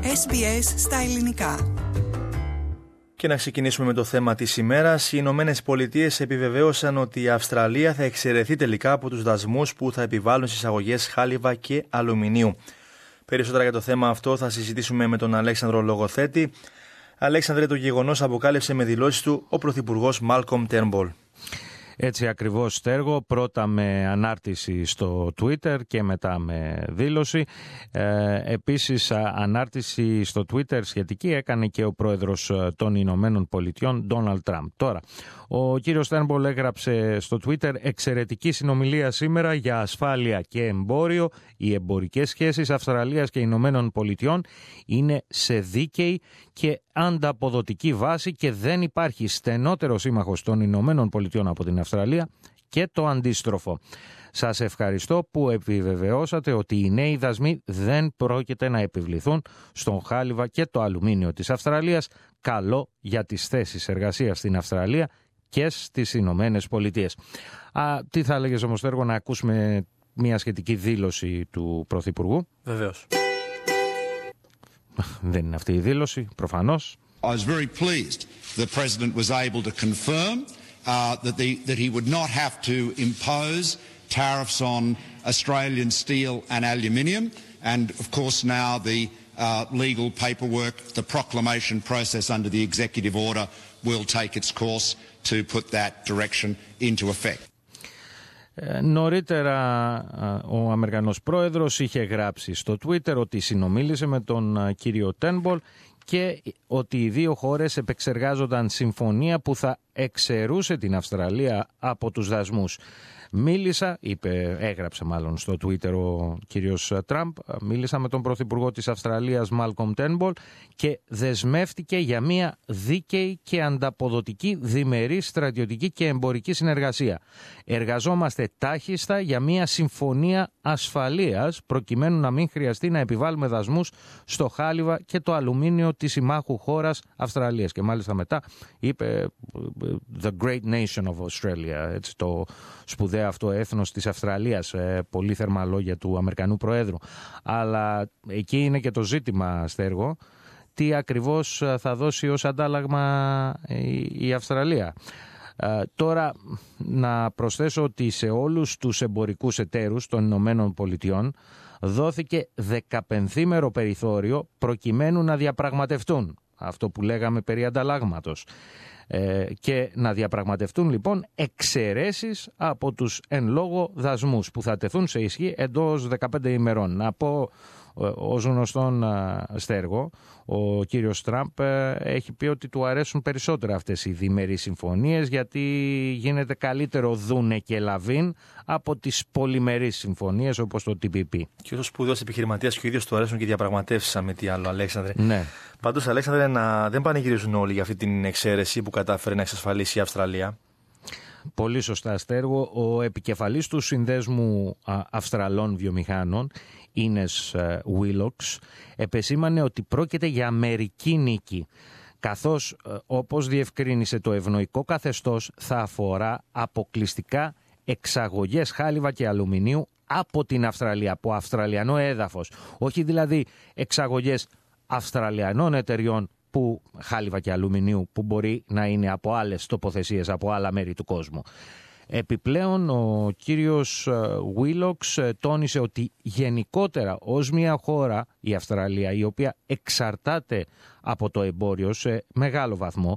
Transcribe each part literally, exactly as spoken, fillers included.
Ες Μπι Ες στα ελληνικά. Και να ξεκινήσουμε με το θέμα της ημέρας. Οι Ηνωμένες Πολιτείες επιβεβαίωσαν ότι η Αυστραλία θα εξαιρεθεί τελικά από τους δασμούς που θα επιβάλλουν στις εισαγωγές χάλιβα και αλουμινίου. Περισσότερα για το θέμα αυτό θα συζητήσουμε με τον Αλέξανδρο Λογοθέτη. Αλέξανδρε, το γεγονός αποκάλυψε με δηλώσεις του ο Πρωθυπουργός Μάλκομ Τέρνμπολ. Έτσι ακριβώς, Στέργο, πρώτα με ανάρτηση στο Twitter και μετά με δήλωση. Ε, επίσης ανάρτηση στο Twitter σχετική έκανε και ο πρόεδρος των Ηνωμένων Πολιτειών, Ντόναλντ Τραμπ. Τώρα, ο κύριος Τέρνμπολ έγραψε στο Twitter εξαιρετική συνομιλία σήμερα για ασφάλεια και εμπόριο. Οι εμπορικές σχέσεις Αυστραλίας και Ηνωμένων Πολιτειών είναι σε δίκαιη και ανταποδοτική βάση και δεν υπάρχει στενότερο σύμμαχος των Ηνωμένων Πολιτειών από την Αυστραλία και το αντίστροφο. Σας ευχαριστώ που επιβεβαιώσατε ότι οι νέοι δασμοί δεν πρόκειται να επιβληθούν στον χάλιβα και το αλουμίνιο της Αυστραλίας. Καλό για τις θέσεις εργασίας στην Αυστραλία και στις Ηνωμένες Πολιτείες. Α, τι θα έλεγες όμως, Τέργο, να ακούσουμε μια σχετική δήλωση του Πρωθυπουργού? Βεβαίως. Δεν είναι αυτή η δήλωση, προφανώς. I was very pleased the President was able to confirm uh, that, the, that he would not have to impose tariffs on Australian steel and aluminium. And of course now the uh, legal paperwork, the proclamation process under the executive order will take its course to put that direction into effect. Νωρίτερα ο Αμερικανός πρόεδρος είχε γράψει στο Twitter ότι συνομίλησε με τον κύριο Τέρνμπολ και ότι οι δύο χώρες επεξεργάζονταν συμφωνία που θα εξαιρούσε την Αυστραλία από τους δασμούς. Μίλησα, είπε, έγραψε μάλλον στο Twitter ο κύριος Τραμπ, μίλησα με τον Πρωθυπουργό της Αυστραλίας Μάλκομ Τέρνμπολ και δεσμεύτηκε για μια δίκαιη και ανταποδοτική διμερή στρατιωτική και εμπορική συνεργασία. Εργαζόμαστε τάχιστα για μια συμφωνία ασφαλείας προκειμένου να μην χρειαστεί να επιβάλλουμε δασμούς στο χάλιβα και το αλουμίνιο της συμμάχου χώρας Αυστραλίας. Και μάλιστα μετά είπε The Great Nation of Australia, έτσι, το σπουδαίο αυτό έθνος της Αυστραλίας, ε, πολύ θερμά λόγια του Αμερικανού Προέδρου. Αλλά εκεί είναι και το ζήτημα, Στέργο, τι ακριβώς θα δώσει ως αντάλλαγμα η, η Αυστραλία. Ε, τώρα να προσθέσω ότι σε όλους τους εμπορικούς εταίρους των Ηνωμένων Πολιτειών δόθηκε δεκαπενθήμερο περιθώριο προκειμένου να διαπραγματευτούν αυτό που λέγαμε περί ανταλλάγματος. Και να διαπραγματευτούν λοιπόν εξαιρέσεις από τους εν λόγω δασμούς που θα τεθούν σε ισχύ εντός δεκαπέντε ημερών. Να πω ως γνωστόν, Στέργο, ο κύριος Τραμπ έχει πει ότι του αρέσουν περισσότερα αυτές οι διμερείς συμφωνίες γιατί γίνεται καλύτερο δούνε και λαβίν από τις πολυμερείς συμφωνίες όπως το τι πι πι. Και ως σπουδαίος επιχειρηματίας και ο ίδιος του αρέσουν και οι διαπραγματεύσεις, με τι άλλο, Αλέξανδρε. Ναι. Πάντως, Αλέξανδρε, να δεν πανηγυρίζουν όλοι για αυτή την εξαίρεση που κατάφερε να εξασφαλίσει η Αυστραλία. Πολύ σωστά, Στέργο. Ο επικεφαλής του Συνδέσμου Αυστραλών Βιομηχάνων, Ίνες Βίλοξ, επεσήμανε ότι πρόκειται για μερική νίκη, καθώς, όπως διευκρίνησε, το ευνοϊκό καθεστώς θα αφορά αποκλειστικά εξαγωγές χάλιβα και αλουμινίου από την Αυστραλία, από αυστραλιανό έδαφος, όχι δηλαδή εξαγωγές Αυστραλιανών εταιριών που χάλιβα και αλουμινίου που μπορεί να είναι από άλλες τοποθεσίες, από άλλα μέρη του κόσμου. Επιπλέον, ο κύριος Βίλοξ τόνισε ότι γενικότερα ως μια χώρα, η Αυστραλία, η οποία εξαρτάται από το εμπόριο σε μεγάλο βαθμό,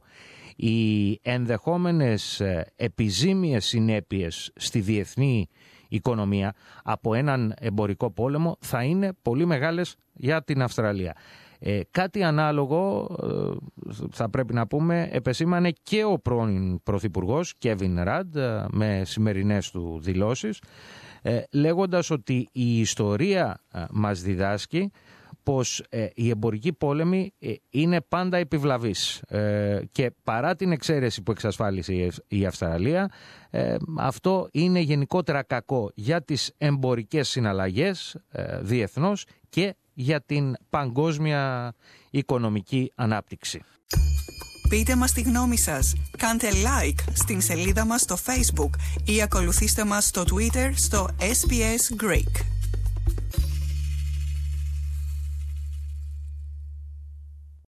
οι ενδεχόμενες επιζήμιες συνέπειες στη διεθνή οικονομία από έναν εμπορικό πόλεμο θα είναι πολύ μεγάλες για την Αυστραλία. Ε, κάτι ανάλογο, ε, θα πρέπει να πούμε, επεσήμανε και ο πρώην Πρωθυπουργός Κέβιν Ραντ ε, με σημερινές του δηλώσεις, ε, λέγοντας ότι η ιστορία ε, μας διδάσκει πως ε, οι εμπορικοί πόλεμοι ε, είναι πάντα επιβλαβείς ε, και παρά την εξαίρεση που εξασφάλισε η Αυστραλία, ε, αυτό είναι γενικότερα κακό για τις εμπορικές συναλλαγές ε, διεθνώς και για την παγκόσμια οικονομική ανάπτυξη. Πείτε μας τη γνώμη σας. Κάντε like στην σελίδα μας στο Facebook ή ακολουθήστε μας στο Twitter στο Ες Μπι Ες Greek.